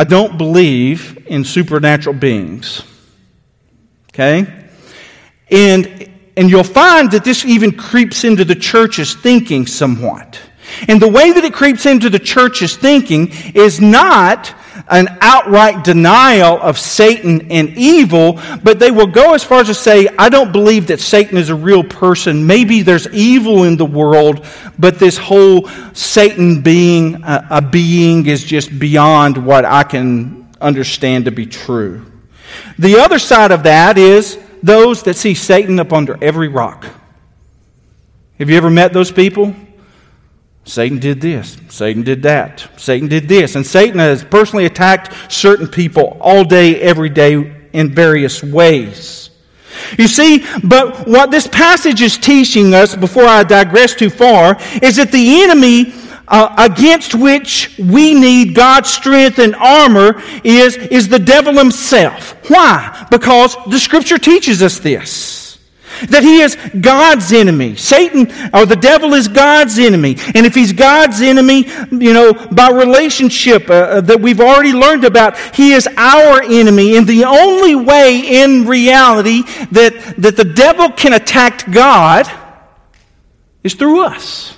I don't believe in supernatural beings. Okay? And you'll find that this even creeps into the church's thinking somewhat. And the way that it creeps into the church's thinking is not an outright denial of Satan and evil, but they will go as far as to say, I don't believe that Satan is a real person. Maybe there's evil in the world, but this whole Satan being a being is just beyond what I can understand to be true. The other side of that is those that see Satan up under every rock. Have you ever met those people? Satan did this. Satan did that. Satan did this. And Satan has personally attacked certain people all day, every day, in various ways. You see, but what this passage is teaching us, before I digress too far, is that the enemy against which we need God's strength and armor is the devil himself. Why? Because the Scripture teaches us this. That he is God's enemy. Satan, or the devil, is God's enemy. And if he's God's enemy, by relationship that we've already learned about, he is our enemy. And the only way in reality that the devil can attack God is through us.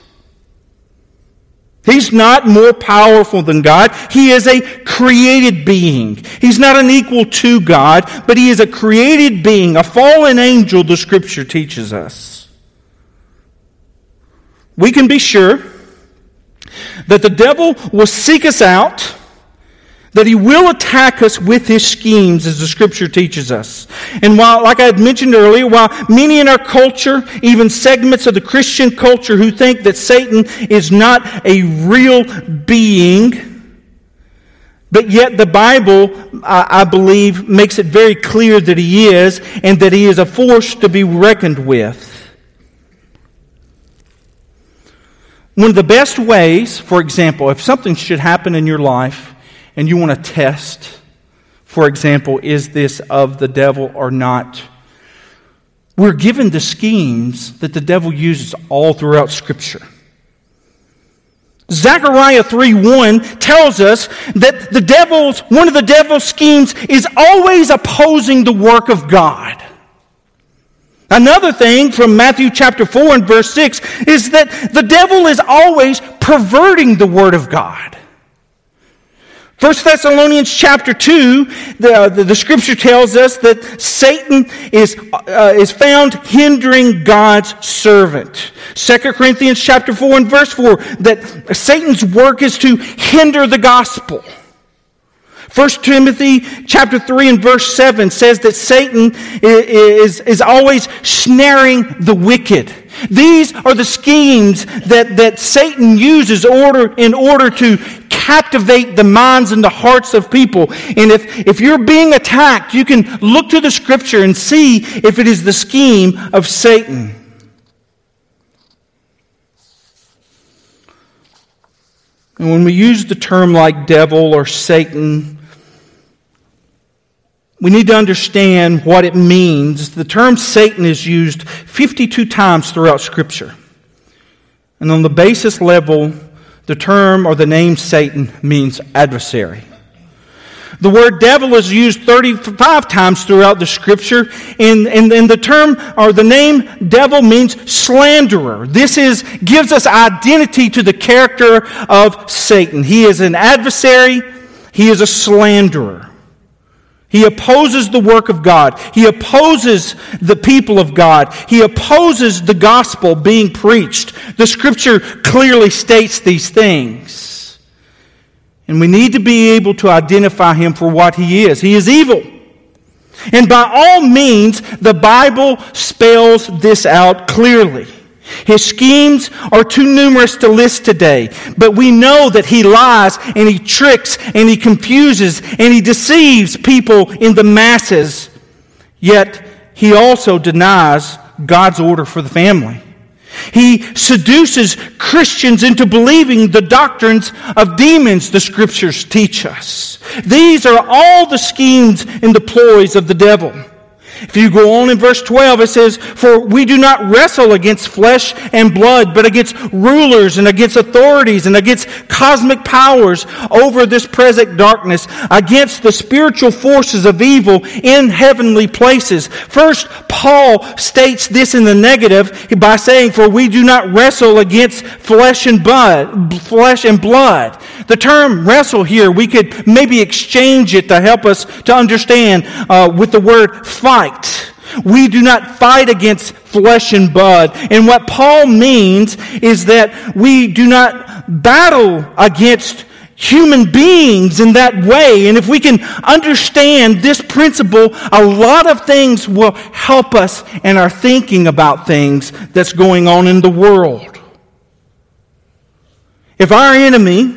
He's not more powerful than God. He is a created being. He's not an equal to God, but he is a created being, a fallen angel, the Scripture teaches us. We can be sure that the devil will seek us out, that he will attack us with his schemes, as the Scripture teaches us. And while, like I had mentioned earlier, while many in our culture, even segments of the Christian culture who think that Satan is not a real being, but yet the Bible, I believe, makes it very clear that he is, and that he is a force to be reckoned with. One of the best ways, for example, if something should happen in your life, and you want to test, for example, is this of the devil or not? We're given the schemes that the devil uses all throughout Scripture. Zechariah 3:1 tells us that one of the devil's schemes is always opposing the work of God. Another thing from Matthew chapter 4 and verse 6 is that the devil is always perverting the Word of God. 1 Thessalonians chapter 2, the Scripture tells us that Satan is found hindering God's servant. 2 Corinthians chapter 4 and verse 4, that Satan's work is to hinder the gospel. 1 Timothy chapter 3 and verse 7 says that Satan is always snaring the wicked. These are the schemes that Satan uses in order to captivate the minds and the hearts of people. And if you're being attacked, you can look to the Scripture and see if it is the scheme of Satan. And when we use the term like devil or Satan, we need to understand what it means. The term Satan is used 52 times throughout Scripture. And on the basis level, the term or the name Satan means adversary. The word devil is used 35 times throughout the Scripture, and the term or the name devil means slanderer. This gives us identity to the character of Satan. He is an adversary. He is a slanderer. He opposes the work of God. He opposes the people of God. He opposes the gospel being preached. The Scripture clearly states these things. And we need to be able to identify him for what he is. He is evil. And by all means, the Bible spells this out clearly. His schemes are too numerous to list today, but we know that he lies and he tricks and he confuses and he deceives people in the masses. Yet he also denies God's order for the family. He seduces Christians into believing the doctrines of demons the Scriptures teach us. These are all the schemes and the ploys of the devil. If you go on in verse 12, it says, "For we do not wrestle against flesh and blood, but against rulers and against authorities and against cosmic powers over this present darkness, against the spiritual forces of evil in heavenly places." First, Paul states this in the negative by saying, "For we do not wrestle against flesh and blood." The term wrestle here, we could maybe exchange it to help us to understand with the word fight. We do not fight against flesh and blood. And what Paul means is that we do not battle against human beings in that way. And if we can understand this principle, a lot of things will help us in our thinking about things that's going on in the world. If our enemy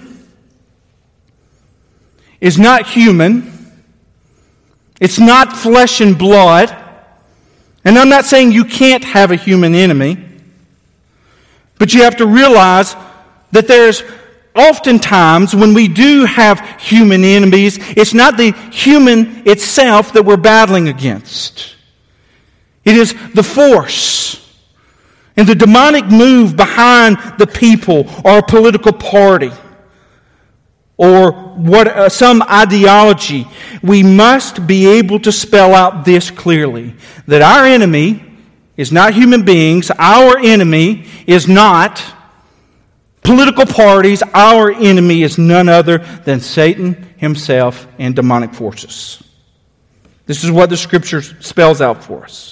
is not human, it's not flesh and blood, and I'm not saying you can't have a human enemy, but you have to realize that there's oftentimes when we do have human enemies, it's not the human itself that we're battling against. It is the force and the demonic move behind the people or a political party or some ideology. We must be able to spell out this clearly, that our enemy is not human beings. Our enemy is not political parties. Our enemy is none other than Satan himself and demonic forces. This is what the Scripture spells out for us.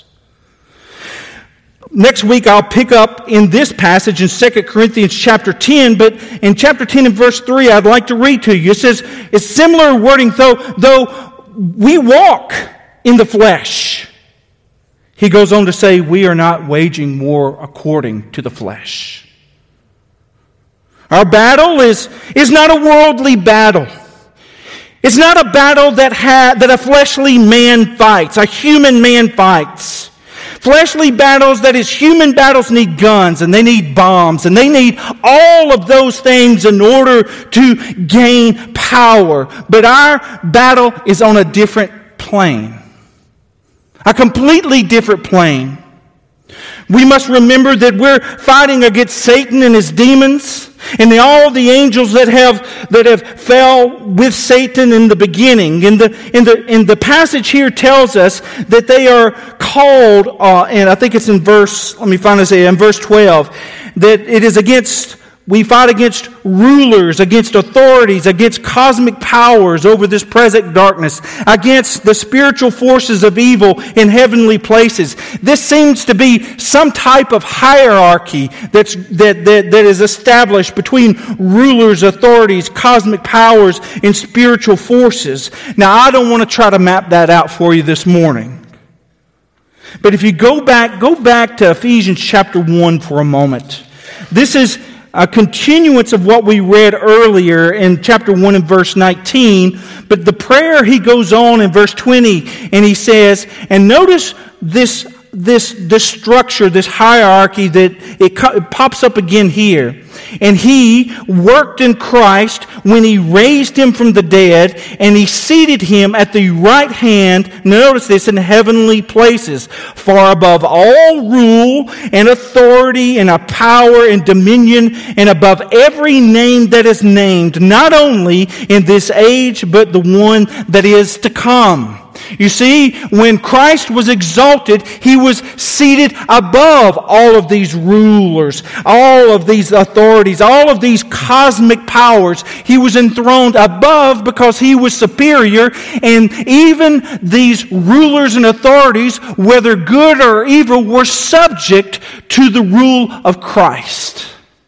Next week I'll pick up in this passage in 2 Corinthians chapter 10, but in chapter 10 and verse 3 I'd like to read to you. It says, it's similar wording, though we walk in the flesh. He goes on to say, we are not waging war according to the flesh. Our battle is not a worldly battle. It's not a battle that a fleshly man fights, a human man fights. Fleshly battles, that is, human battles, need guns and they need bombs and they need all of those things in order to gain power. But our battle is on a different plane. A completely different plane. We must remember that we're fighting against Satan and his demons and all the angels that have fell with Satan in the beginning. In the passage here tells us that they are called, and I think it's in verse 12, that it is against. We fight against rulers, against authorities, against cosmic powers over this present darkness, against the spiritual forces of evil in heavenly places. This seems to be some type of hierarchy that is established between rulers, authorities, cosmic powers, and spiritual forces. Now, I don't want to try to map that out for you this morning. But if you go back to Ephesians chapter 1 for a moment. This is a continuance of what we read earlier in chapter 1 and verse 19. But the prayer, he goes on in verse 20, and he says, and notice this structure, this hierarchy, that it pops up again here. And he worked in Christ when he raised him from the dead, and he seated him at the right hand, notice this, in heavenly places, far above all rule and authority and power and dominion, and above every name that is named, not only in this age, but the one that is to come. You see, when Christ was exalted, he was seated above all of these rulers, all of these authorities, all of these cosmic powers. He was enthroned above because he was superior, and even these rulers and authorities, whether good or evil, were subject to the rule of Christ.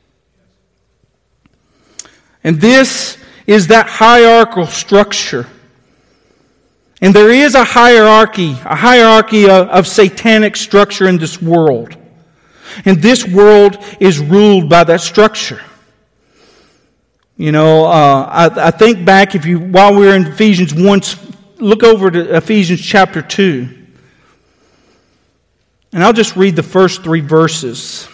And this is that hierarchical structure. And there is a hierarchy of satanic structure in this world. And this world is ruled by that structure. You know, I think back, while we're in Ephesians 1, look over to Ephesians chapter 2. And I'll just read the first 3 verses.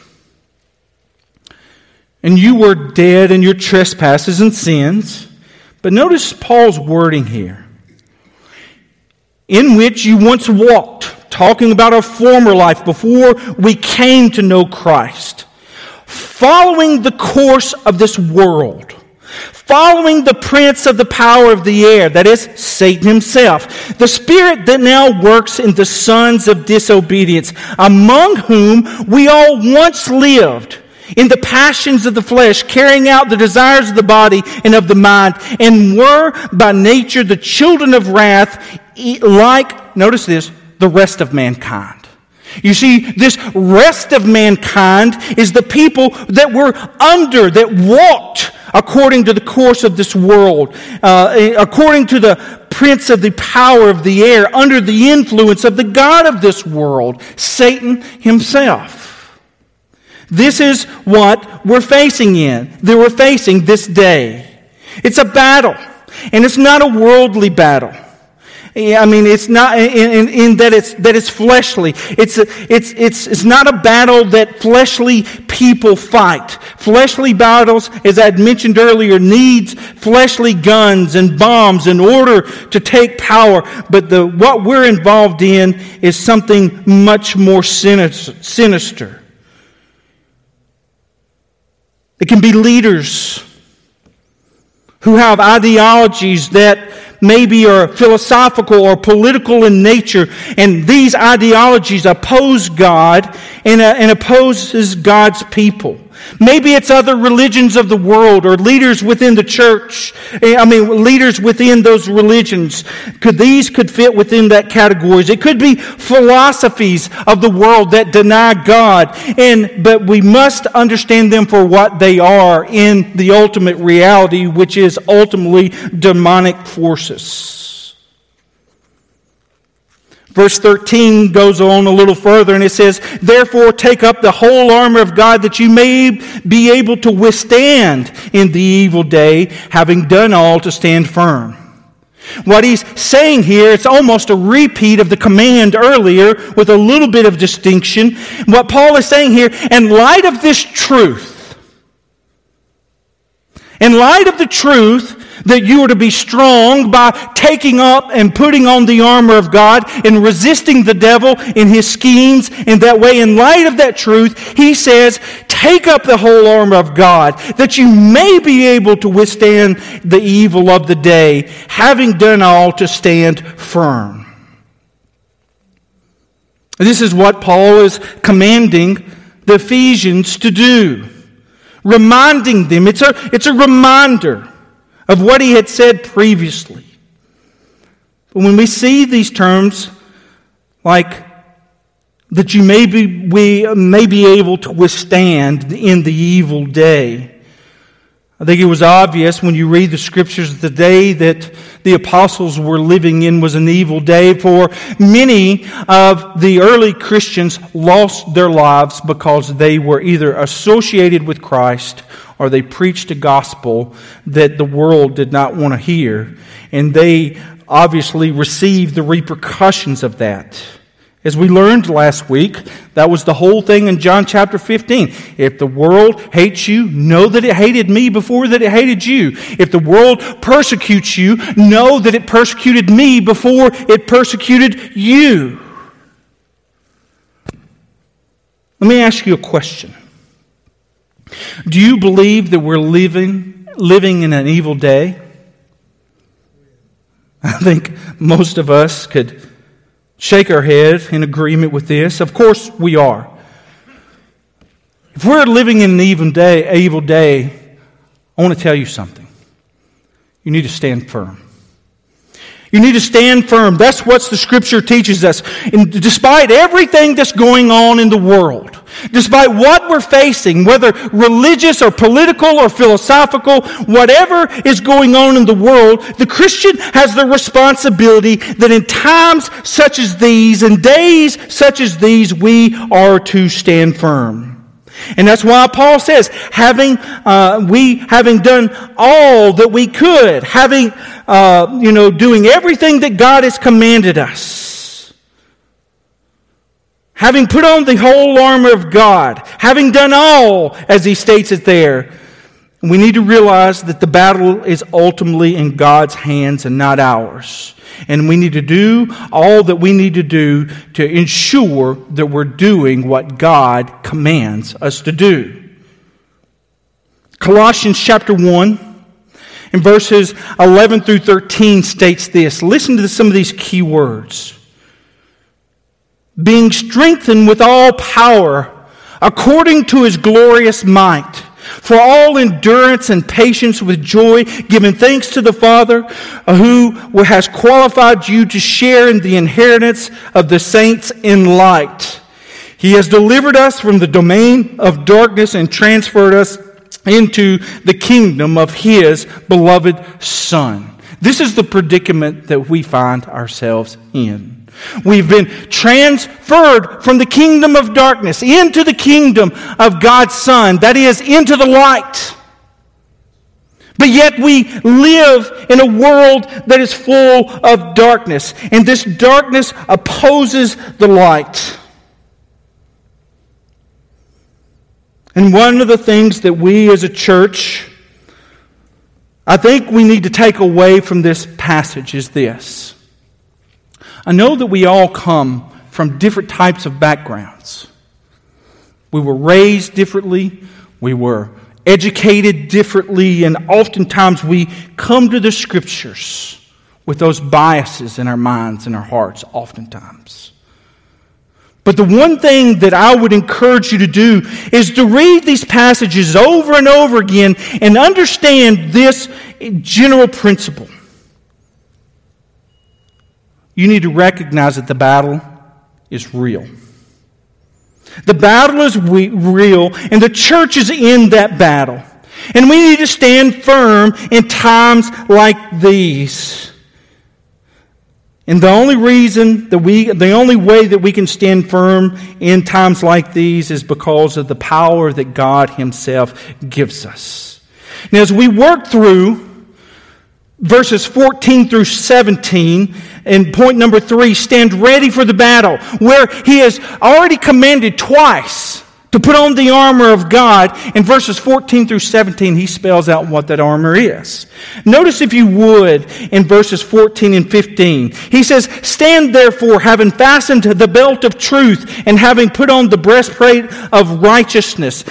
And you were dead in your trespasses and sins. But notice Paul's wording here. In which you once walked talking about our former life before we came to know Christ, following the course of this world, following the prince of the power of the air, that is, Satan himself, the spirit that now works in the sons of disobedience, among whom we all once lived in the passions of the flesh, carrying out the desires of the body and of the mind, and were by nature the children of wrath, like, notice this, the rest of mankind. You see, this rest of mankind is the people that were under, that walked according to the course of this world, according to the prince of the power of the air, under the influence of the god of this world, Satan himself. This is what we're facing this day. It's a battle, and it's not a worldly battle. I mean, it's not in that it's fleshly. It's not a battle that fleshly people fight. Fleshly battles, as I had mentioned earlier, needs fleshly guns and bombs in order to take power. But what we're involved in is something much more sinister. It can be leaders who have ideologies that maybe are philosophical or political in nature, and these ideologies oppose God and opposes God's people. Maybe it's other religions of the world or leaders within the church. Leaders within those religions. These could fit within that categories. It could be philosophies of the world that deny God, but we must understand them for what they are in the ultimate reality, which is ultimately demonic forces. Verse 13 goes on a little further and it says, "Therefore take up the whole armor of God that you may be able to withstand in the evil day, having done all to stand firm." What he's saying here, it's almost a repeat of the command earlier with a little bit of distinction. What Paul is saying here, in light of this truth, in light of the truth that you are to be strong by taking up and putting on the armor of God and resisting the devil in his schemes in that way, in light of that truth, he says, take up the whole armor of God that you may be able to withstand the evil of the day, having done all to stand firm. This is what Paul is commanding the Ephesians to do. Reminding them. It's a reminder of what he had said previously. But when we see these terms like that we may be able to withstand in the evil day, I think it was obvious when you read the scriptures the day that the apostles were living in was an evil day, for many of the early Christians lost their lives because they were either associated with Christ or they preached a gospel that the world did not want to hear. And they obviously received the repercussions of that. As we learned last week, that was the whole thing in John chapter 15. If the world hates you, know that it hated me before that it hated you. If the world persecutes you, know that it persecuted me before it persecuted you. Let me ask you a question. Do you believe that we're living in an evil day? I think most of us could shake our head in agreement with this. Of course we are. If we're living in an evil day, I want to tell you something. You need to stand firm. You need to stand firm. That's what the Scripture teaches us. And despite everything that's going on in the world, despite what we're facing, whether religious or political or philosophical, whatever is going on in the world, the Christian has the responsibility that in times such as these, in days such as these, we are to stand firm. And that's why Paul says, having done all that we could, doing everything that God has commanded us, having put on the whole armor of God, having done all, as he states it there, we need to realize that the battle is ultimately in God's hands and not ours. And we need to do all that we need to do to ensure that we're doing what God commands us to do. Colossians chapter 1 and verses 11 through 13 states this. Listen to some of these key words. Being strengthened with all power according to His glorious might, for all endurance and patience with joy, giving thanks to the Father who has qualified you to share in the inheritance of the saints in light. He has delivered us from the domain of darkness and transferred us into the kingdom of His beloved Son. This is the predicament that we find ourselves in. We've been transferred from the kingdom of darkness into the kingdom of God's Son, that is, into the light. But yet we live in a world that is full of darkness, and this darkness opposes the light. And one of the things that we as a church, I think we need to take away from this passage is this. I know that we all come from different types of backgrounds. We were raised differently, we were educated differently, and oftentimes we come to the Scriptures with those biases in our minds and our hearts, oftentimes. But the one thing that I would encourage you to do is to read these passages over and over again and understand this general principle. You need to recognize that the battle is real. The battle is real, and the church is in that battle. And we need to stand firm in times like these. And the only way that we can stand firm in times like these is because of the power that God Himself gives us. Now, as we work through verses 14 through 17, and point number 3, stand ready for the battle, where He has already commanded twice to put on the armor of God. In verses 14 through 17, He spells out what that armor is. Notice, if you would, in verses 14 and 15, He says, stand therefore, having fastened the belt of truth, and having put on the breastplate of righteousness,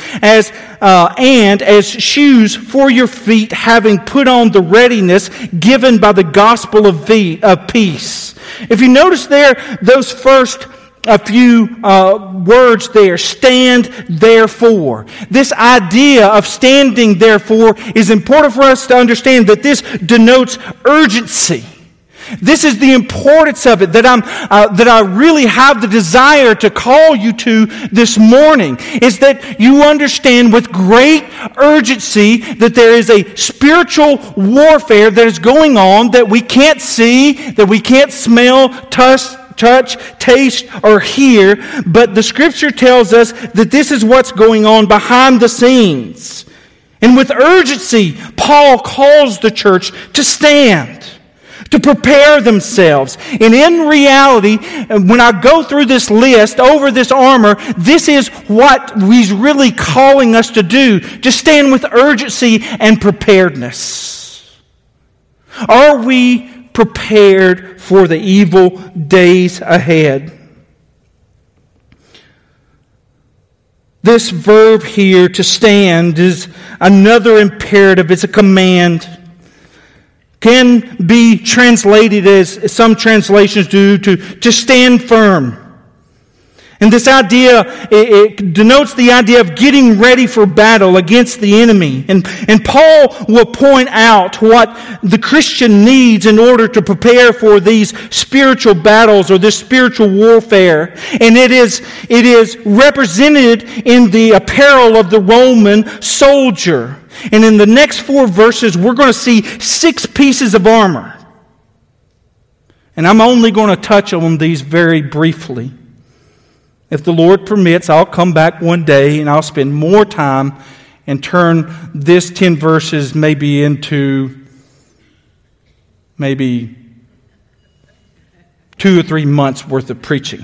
and as shoes for your feet, having put on the readiness given by the gospel of peace. If you notice there, those first a few words there, stand therefore. This idea of standing therefore is important for us to understand that this denotes urgency. This is the importance of it that I really have the desire to call you to this morning, is that you understand with great urgency that there is a spiritual warfare that is going on that we can't see, that we can't smell, touch, taste, or hear, but the Scripture tells us that this is what's going on behind the scenes. And with urgency, Paul calls the church to stand, to prepare themselves. And in reality, when I go through this list over this armor, this is what He's really calling us to do, to stand with urgency and preparedness. Are we prepared for the evil days ahead? This verb here, to stand, is another imperative. It's a command. Can be translated, as some translations do, to stand firm. And this idea, it denotes the idea of getting ready for battle against the enemy. And Paul will point out what the Christian needs in order to prepare for these spiritual battles or this spiritual warfare. And it is represented in the apparel of the Roman soldier. And in the next 4 verses, we're going to see 6 pieces of armor. And I'm only going to touch on these very briefly. If the Lord permits, I'll come back one day and I'll spend more time and turn this 10 verses maybe into 2 or 3 months worth of preaching.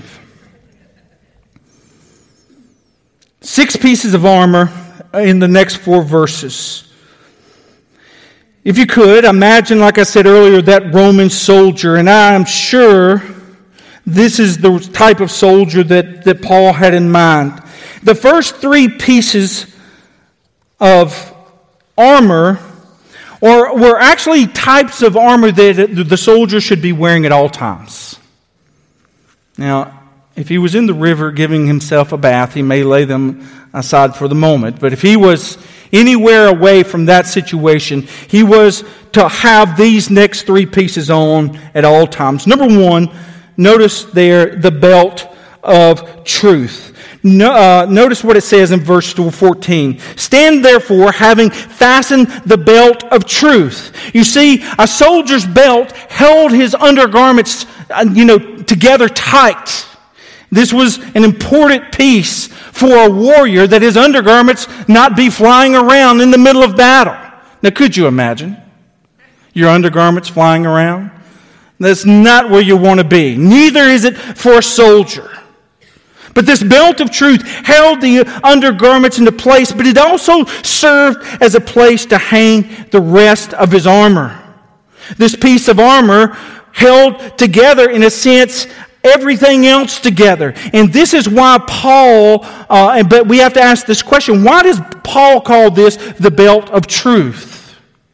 6 pieces of armor in the next 4 verses. If you could, imagine, like I said earlier, that Roman soldier, and I'm sure this is the type of soldier that Paul had in mind. The first three pieces of armor were actually types of armor that the soldier should be wearing at all times. Now, if he was in the river giving himself a bath, he may lay them aside for the moment. But if he was anywhere away from that situation, he was to have these next three pieces on at all times. Number one, notice there the belt of truth. Notice what it says in verse 14. Stand therefore, having fastened the belt of truth. You see, a soldier's belt held his undergarments, together tight. This was an important piece for a warrior, that his undergarments not be flying around in the middle of battle. Now, could you imagine your undergarments flying around? That's not where you want to be. Neither is it for a soldier. But this belt of truth held the undergarments into place, but it also served as a place to hang the rest of his armor. This piece of armor held together, in a sense, everything else together. And this is why Paul, but we have to ask this question, why does Paul call this the belt of truth?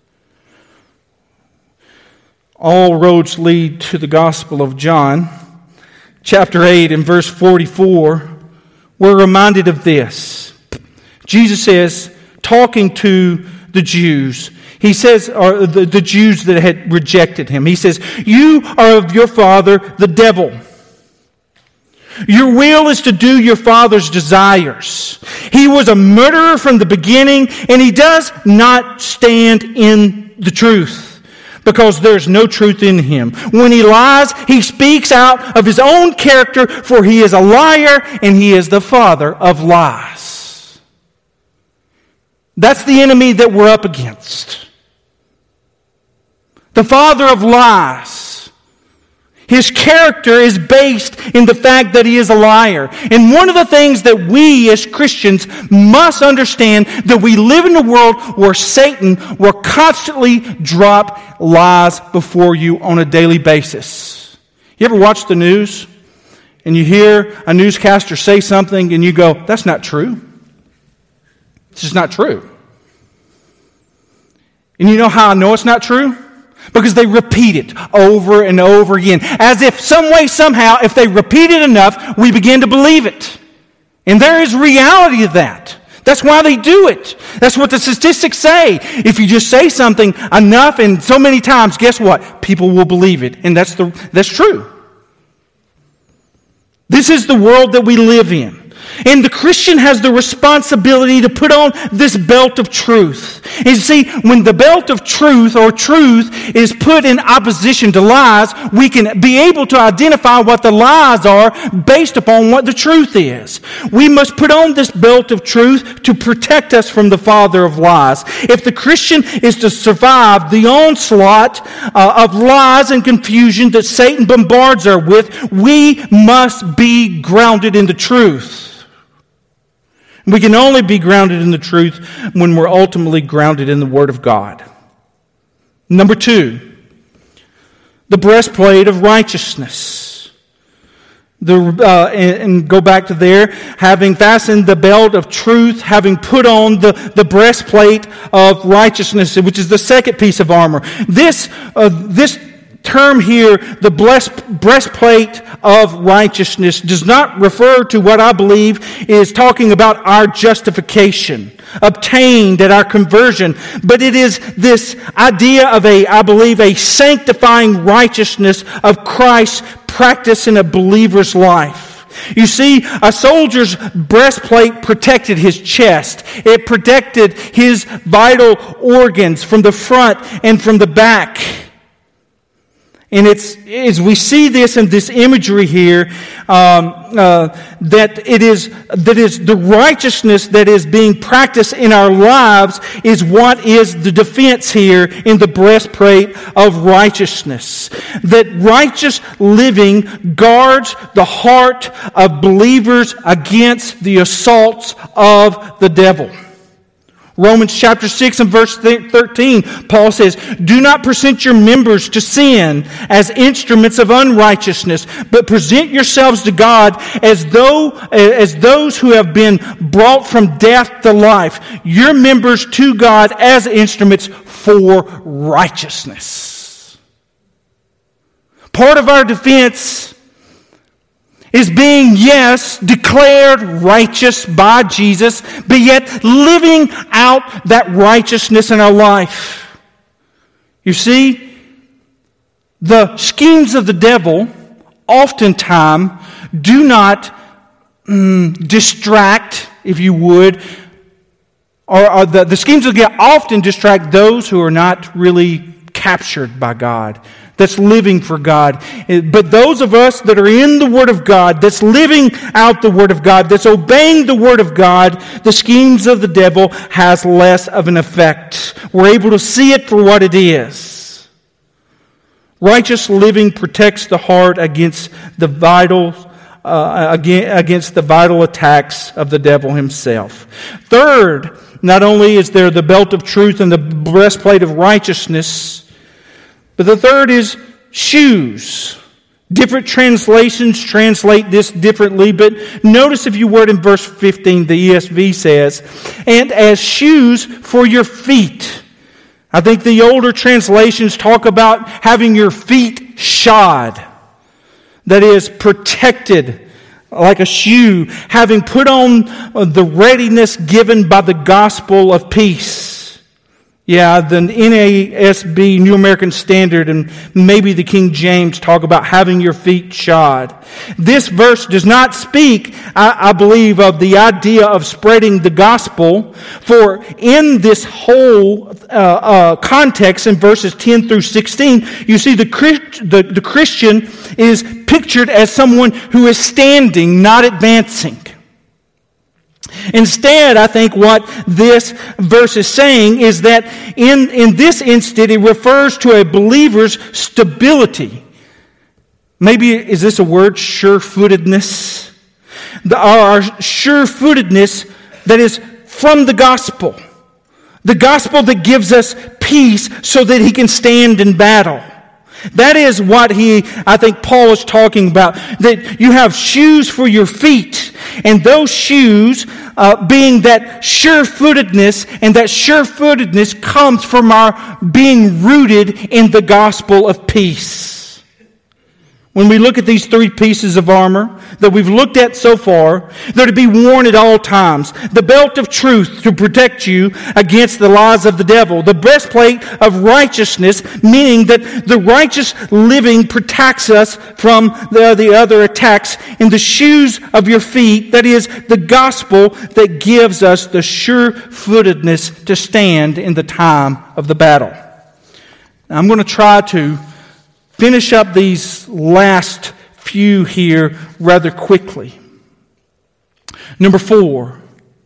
All roads lead to the Gospel of John. Chapter 8 and verse 44, we're reminded of this. Jesus says, talking to the Jews, he says, or the Jews that had rejected him, he says, you are of your father, the devil. Your will is to do your father's desires. He was a murderer from the beginning, and he does not stand in the truth, because there's no truth in him. When he lies, he speaks out of his own character, for he is a liar and he is the father of lies. That's the enemy that we're up against. The father of lies. His character is based in the fact that he is a liar. And one of the things that we as Christians must understand, that we live in a world where Satan will constantly drop lies before you on a daily basis. You ever watch the news and you hear a newscaster say something and you go, that's not true. It's just not true. And you know how I know it's not true? Because they repeat it over and over again. As if some way, somehow, if they repeat it enough, we begin to believe it. And there is reality to that. That's why they do it. That's what the statistics say. If you just say something enough and so many times, guess what? People will believe it. And that's true. This is the world that we live in. And the Christian has the responsibility to put on this belt of truth. And you see, when the belt of truth or truth is put in opposition to lies, we can be able to identify what the lies are based upon what the truth is. We must put on this belt of truth to protect us from the father of lies. If the Christian is to survive the onslaught of lies and confusion that Satan bombards us with, we must be grounded in the truth. We can only be grounded in the truth when we're ultimately grounded in the Word of God. Number 2, the breastplate of righteousness. And go back to there, having fastened the belt of truth, having put on the breastplate of righteousness, which is the second piece of armor. This term here, the breastplate of righteousness, does not refer to what I believe is talking about our justification, obtained at our conversion, but it is this idea of a sanctifying righteousness of Christ's practice in a believer's life. You see, a soldier's breastplate protected his chest. It protected his vital organs from the front and from the back. And it's, as we see this in this imagery here, that it is the righteousness that is being practiced in our lives is what is the defense here in the breastplate of righteousness. That righteous living guards the heart of believers against the assaults of the devil. Romans chapter 6 and verse 13, Paul says, "Do not present your members to sin as instruments of unrighteousness, but present yourselves to God as those who have been brought from death to life, your members to God as instruments for righteousness." Part of our defense is being, yes, declared righteous by Jesus, but yet living out that righteousness in our life. You see, the schemes of the devil oftentimes do not distract, if you would, or the schemes of the devil often distract those who are not really captured by God, that's living for God. But those of us that are in the Word of God, that's living out the Word of God, that's obeying the Word of God, the schemes of the devil has less of an effect. We're able to see it for what it is. Righteous living protects the heart against the vital attacks of the devil himself. Third, not only is there the belt of truth and the breastplate of righteousness, but the third is shoes. Different translations translate this differently, but notice, if you would, in verse 15, the ESV says, "And as shoes for your feet." I think the older translations talk about having your feet shod. That is, protected like a shoe, having put on the readiness given by the gospel of peace. Yeah, the NASB, New American Standard, and maybe the King James talk about having your feet shod. This verse does not speak, I believe, of the idea of spreading the gospel, for in this whole context in verses 10 through 16, you see the Christian is pictured as someone who is standing, not advancing. Instead, I think what this verse is saying is that in this instant, it refers to a believer's stability. Maybe, is this a word? Sure-footedness. Our sure-footedness that is from the gospel. The gospel that gives us peace so that he can stand in battle. That is what I think Paul is talking about. That you have shoes for your feet. And those shoes being that sure-footedness, and that sure-footedness comes from our being rooted in the gospel of peace. When we look at these three pieces of armor that we've looked at so far, they're to be worn at all times. The belt of truth to protect you against the lies of the devil. The breastplate of righteousness, meaning that the righteous living protects us from the other attacks. And the shoes of your feet, that is the gospel that gives us the sure-footedness to stand in the time of the battle. Now, I'm going to try to finish up these last few here rather quickly. Number 4.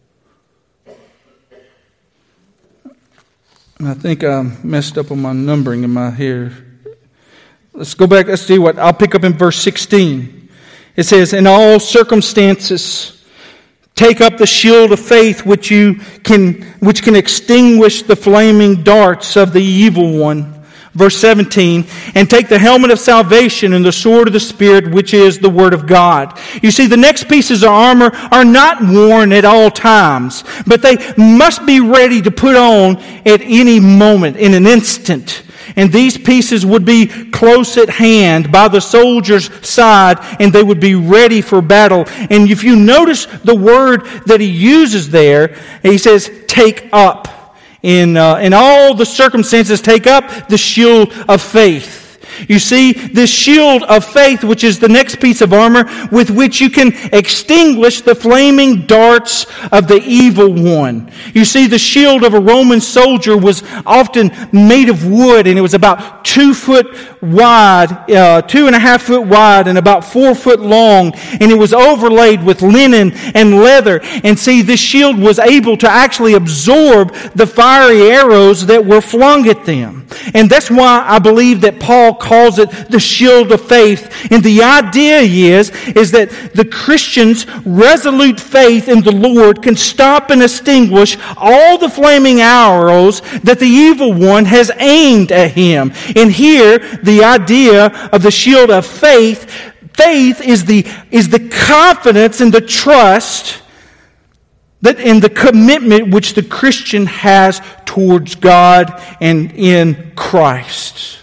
I think I messed up on my numbering in my here. Let's go back. Let's see what I'll pick up in verse 16. It says, "In all circumstances, take up the shield of faith which can extinguish the flaming darts of the evil one." Verse 17, "And take the helmet of salvation and the sword of the Spirit, which is the Word of God." You see, the next pieces of armor are not worn at all times, but they must be ready to put on at any moment, in an instant. And these pieces would be close at hand by the soldier's side, and they would be ready for battle. And if you notice the word that he uses there, he says, "take up." In all the circumstances, take up the shield of faith. You see, this shield of faith, which is the next piece of armor, with which you can extinguish the flaming darts of the evil one. You see, the shield of a Roman soldier was often made of wood, and it was about 2 foot wide, 2.5 foot wide, and about 4 foot long, and it was overlaid with linen and leather. And see, this shield was able to actually absorb the fiery arrows that were flung at them. And that's why I believe that Paul calls it the shield of faith. And the idea is that the Christian's resolute faith in the Lord can stop and extinguish all the flaming arrows that the evil one has aimed at him. And here, the idea of the shield of faith is the confidence and the trust that in the commitment which the Christian has towards God and in Christ.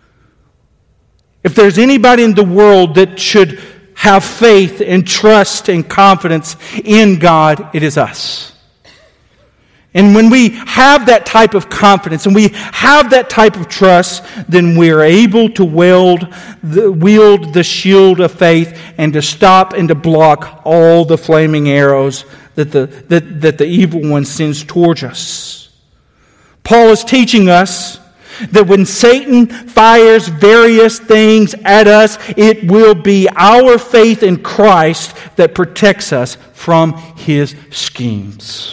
If there's anybody in the world that should have faith and trust and confidence in God, it is us. And when we have that type of confidence and we have that type of trust, then we are able to wield the shield of faith and to stop and to block all the flaming arrows that the evil one sends towards us. Paul is teaching us that when Satan fires various things at us, it will be our faith in Christ that protects us from his schemes.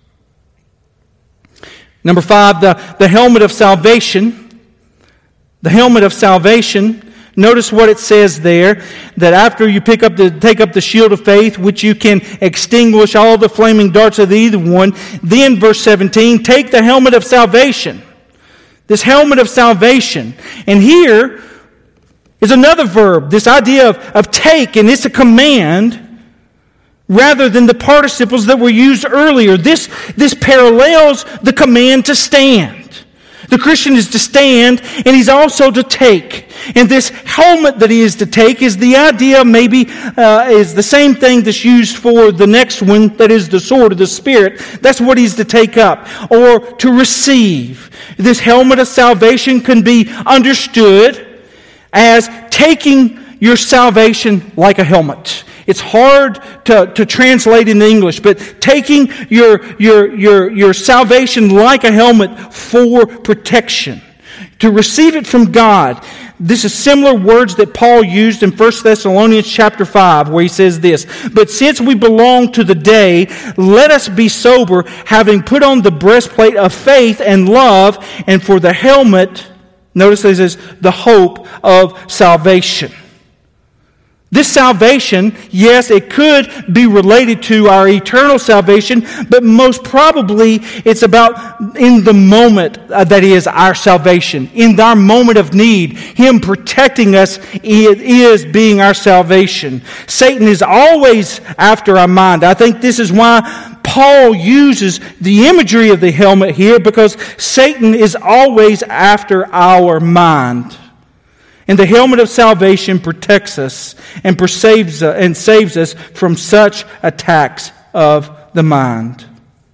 Number 5, the helmet of salvation. The helmet of salvation. Notice what it says there, that after you take up the shield of faith, which you can extinguish all the flaming darts of the evil one, then verse 17, take the helmet of salvation. This helmet of salvation. And here is another verb, this idea of take, and it's a command rather than the participles that were used earlier. This parallels the command to stand. The Christian is to stand, and he's also to take. And this helmet that he is to take is the idea maybe is the same thing that's used for the next one, that is the sword of the Spirit. That's what he's to take up, or to receive. This helmet of salvation can be understood as taking your salvation like a helmet. It's hard to translate in English, but taking your salvation like a helmet for protection, to receive it from God. This is similar words that Paul used in 1 Thessalonians chapter 5, where he says this, but since we belong to the day, let us be sober, having put on the breastplate of faith and love, and for the helmet, notice it says, the hope of salvation. This salvation, yes, it could be related to our eternal salvation, but most probably it's about in the moment that is our salvation. In our moment of need, Him protecting us is being our salvation. Satan is always after our mind. I think this is why Paul uses the imagery of the helmet here, because Satan is always after our mind. And the helmet of salvation protects us and saves us from such attacks of the mind.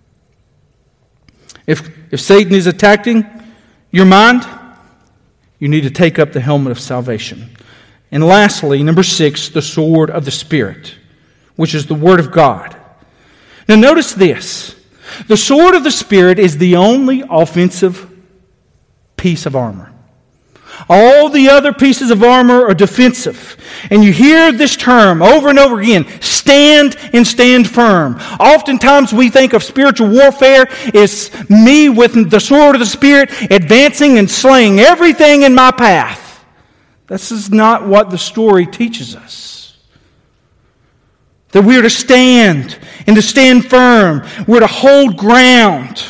If Satan is attacking your mind, you need to take up the helmet of salvation. And lastly, number 6, the sword of the Spirit, which is the Word of God. Now notice this. The sword of the Spirit is the only offensive piece of armor. All the other pieces of armor are defensive. And you hear this term over and over again, stand and stand firm. Oftentimes we think of spiritual warfare as me with the sword of the Spirit advancing and slaying everything in my path. This is not what the story teaches us. That we're to stand and to stand firm. We're to hold ground.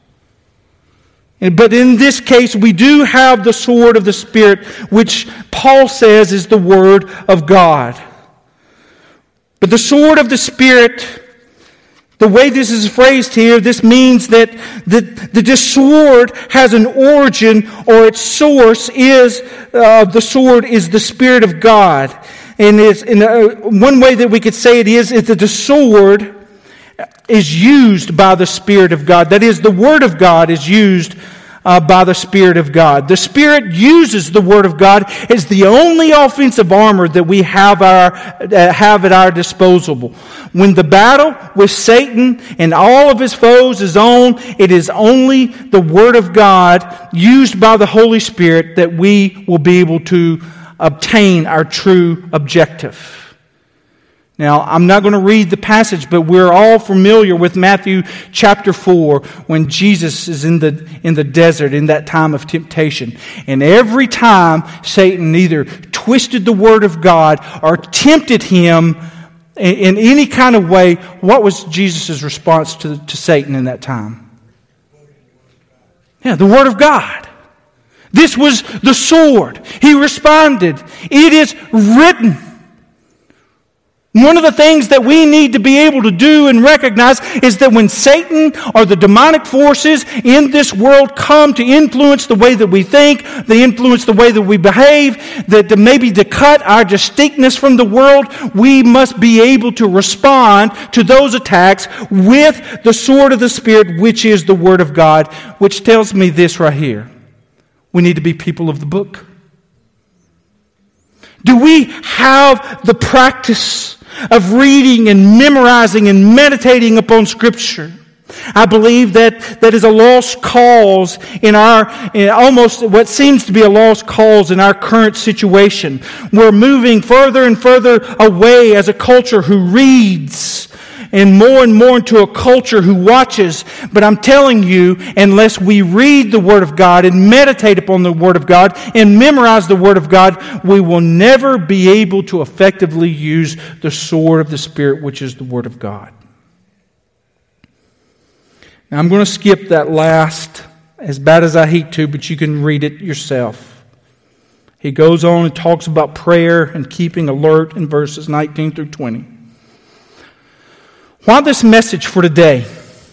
But in this case, we do have the sword of the Spirit, which Paul says is the Word of God. But the sword of the Spirit, the way this is phrased here, this means that this sword has an origin, or its source is, the sword is the Spirit of God. And one way that we could say it is that the sword is used by the Spirit of God. That is, the Word of God is used by the Spirit of God. The Spirit uses the Word of God as the only offensive armor that we have at our disposal. When the battle with Satan and all of his foes is on, it is only the Word of God used by the Holy Spirit that we will be able to obtain our true objective. Now, I'm not going to read the passage, but we're all familiar with Matthew chapter 4 when Jesus is in the desert in that time of temptation. And every time Satan either twisted the Word of God or tempted him in any kind of way, what was Jesus' response to Satan in that time? Yeah, the Word of God. This was the sword. He responded, "It is written." One of the things that we need to be able to do and recognize is that when Satan or the demonic forces in this world come to influence the way that we think, they influence the way that we behave, that maybe to cut our distinctness from the world, we must be able to respond to those attacks with the sword of the Spirit, which is the Word of God, which tells me this right here. We need to be people of the book. Do we have the practice of reading and memorizing and meditating upon Scripture? I believe that is a lost cause in almost what seems to be a lost cause in our current situation. We're moving further and further away as a culture who reads and more into a culture who watches. But I'm telling you, unless we read the Word of God and meditate upon the Word of God and memorize the Word of God, we will never be able to effectively use the sword of the Spirit, which is the Word of God. Now, I'm going to skip that last, as bad as I hate to, but you can read it yourself. He goes on and talks about prayer and keeping alert in verses 19 through 20. Why this message for today?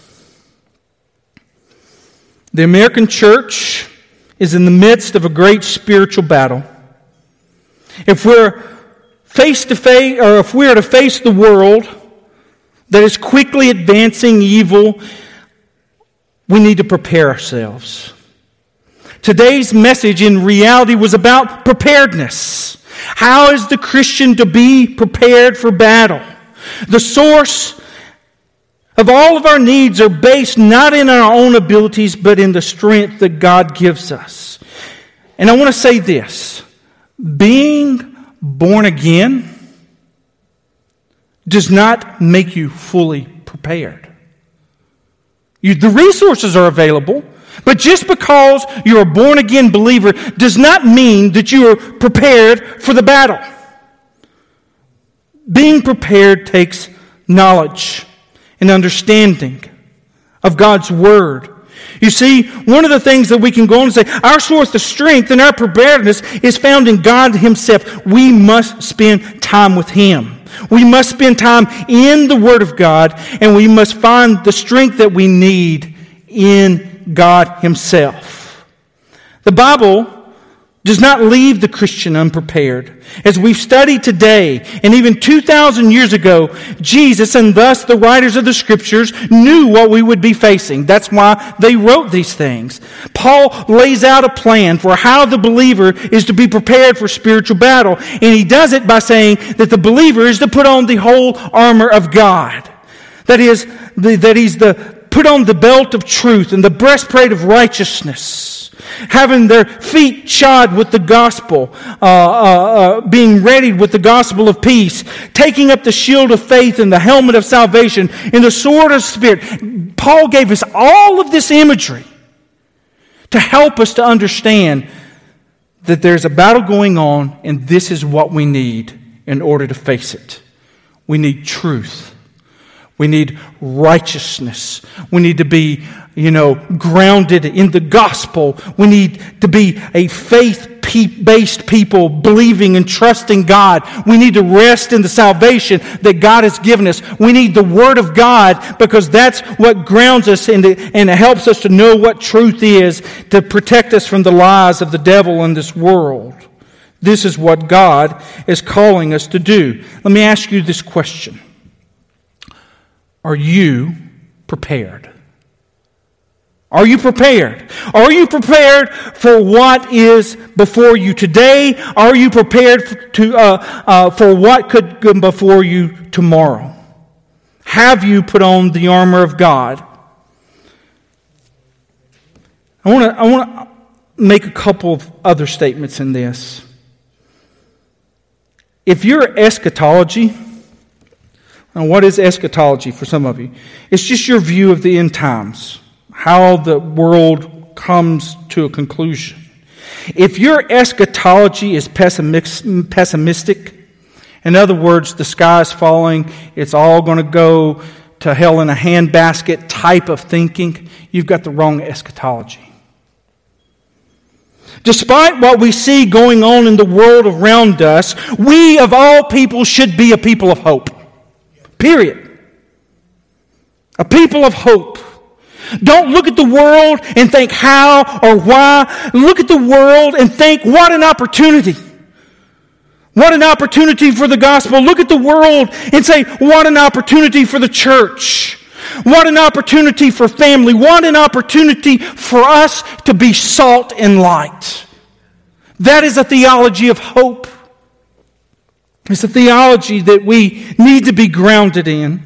The American church is in the midst of a great spiritual battle. If we're face to face, or if we are to face the world that is quickly advancing evil, we need to prepare ourselves. Today's message in reality was about preparedness. How is the Christian to be prepared for battle? The source of all of our needs are based not in our own abilities, but in the strength that God gives us. And I want to say this. Being born again does not make you fully prepared. The resources are available, but just because you're a born again believer does not mean that you are prepared for the battle. Being prepared takes knowledge and understanding of God's Word. You see, one of the things that we can go on and say, our source of strength and our preparedness is found in God Himself. We must spend time with Him. We must spend time in the Word of God, and we must find the strength that we need in God Himself. The Bible does not leave the Christian unprepared. As we've studied today, and even 2,000 years ago, Jesus and thus the writers of the Scriptures knew what we would be facing. That's why they wrote these things. Paul lays out a plan for how the believer is to be prepared for spiritual battle. And he does it by saying that the believer is to put on the whole armor of God. That he's put on the belt of truth and the breastplate of righteousness. Having their feet shod with the gospel, being readied with the gospel of peace, taking up the shield of faith and the helmet of salvation and the sword of the Spirit. Paul gave us all of this imagery to help us to understand that there's a battle going on and this is what we need in order to face it. We need truth. We need righteousness. We need to be, grounded in the gospel. We need to be a faith-based people, believing and trusting God. We need to rest in the salvation that God has given us. We need the Word of God because that's what grounds us and it helps us to know what truth is to protect us from the lies of the devil in this world. This is what God is calling us to do. Let me ask you this question. Are you prepared? Are you prepared? Are you prepared for what is before you today? Are you prepared for what could come before you tomorrow? Have you put on the armor of God? I want to make a couple of other statements in this. If your eschatology Now, what is eschatology for some of you? It's just your view of the end times, how the world comes to a conclusion. If your eschatology is pessimistic, in other words, the sky is falling, it's all going to go to hell in a handbasket type of thinking, you've got the wrong eschatology. Despite what we see going on in the world around us, we of all people should be a people of hope. Period. A people of hope. Don't look at the world and think how or why. Look at the world and think, what an opportunity. What an opportunity for the gospel. Look at the world and say, what an opportunity for the church. What an opportunity for family. What an opportunity for us to be salt and light. That is a theology of hope. It's a theology that we need to be grounded in.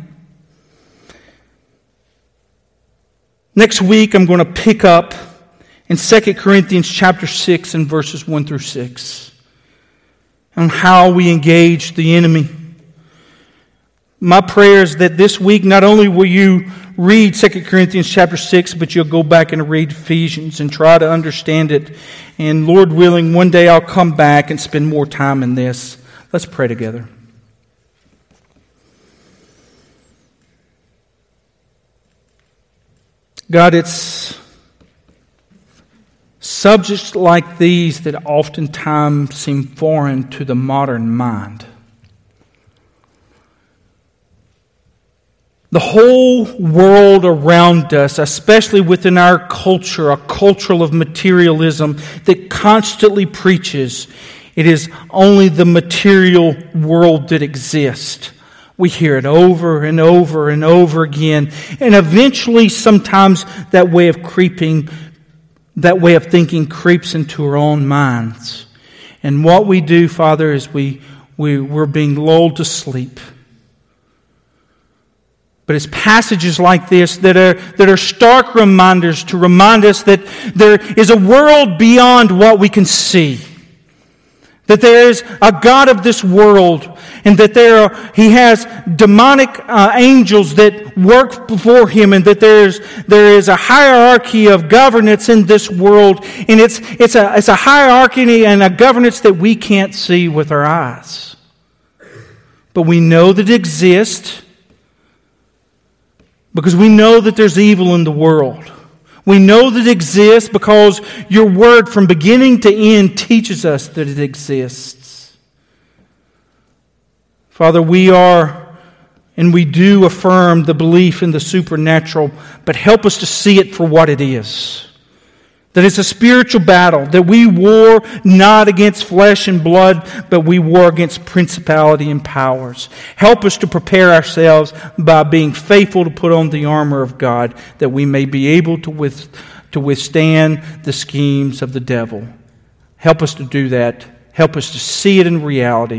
Next week, I'm going to pick up in 2 Corinthians chapter 6 and verses 1 through 6 on how we engage the enemy. My prayer is that this week, not only will you read 2 Corinthians chapter 6, but you'll go back and read Ephesians and try to understand it. And Lord willing, one day I'll come back and spend more time in this. Let's pray together. God, it's subjects like these that oftentimes seem foreign to the modern mind. The whole world around us, especially within our culture, a culture of materialism that constantly preaches it is only the material world that exists. We hear it over and over and over again. And eventually, sometimes that way of thinking creeps into our own minds. And what we do, Father, is we're being lulled to sleep. But it's passages like this that are stark reminders to remind us that there is a world beyond what we can see. That there is a God of this world, and that He has demonic angels that work before Him, and that there is a hierarchy of governance in this world, and it's a hierarchy and a governance that we can't see with our eyes, but we know that it exists because we know that there's evil in the world. We know that it exists because Your Word from beginning to end teaches us that it exists. Father, we are and we do affirm the belief in the supernatural, but help us to see it for what it is. That it's a spiritual battle, that we war not against flesh and blood, but we war against principality and powers. Help us to prepare ourselves by being faithful to put on the armor of God, that we may be able to withstand the schemes of the devil. Help us to do that. Help us to see it in reality.